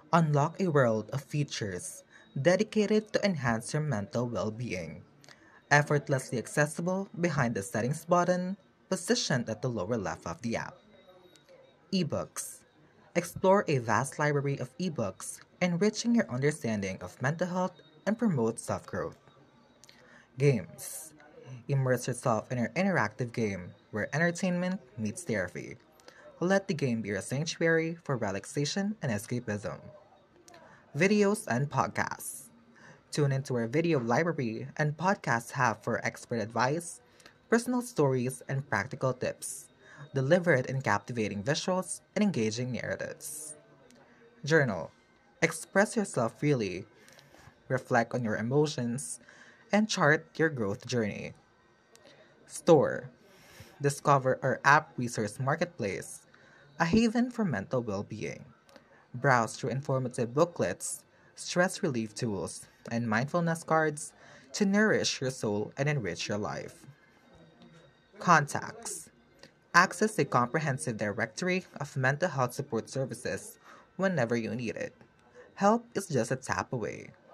Unlock a world of features dedicated to enhance your mental well being, effortlessly accessible behind the settings button positioned at the lower left of the app. Ebooks. Explore a vast library of ebooks, enriching your understanding of mental health and promote self growth. Games. Immerse yourself in an interactive game where entertainment meets therapy. Let the game be your sanctuary for relaxation and escapism. Videos and podcasts. Tune into our video library and podcast hub for expert advice, personal stories, and practical tips, delivered in captivating visuals and engaging narratives. Journal. Express yourself freely, reflect on your emotions, and chart your growth journey. Store. Discover our app resource marketplace, a haven for mental well being. Browse through informative booklets, stress relief tools, and mindfulness cards to nourish your soul and enrich your life. Contacts. Access a comprehensive directory of mental health support services whenever you need it. Help is just a tap away.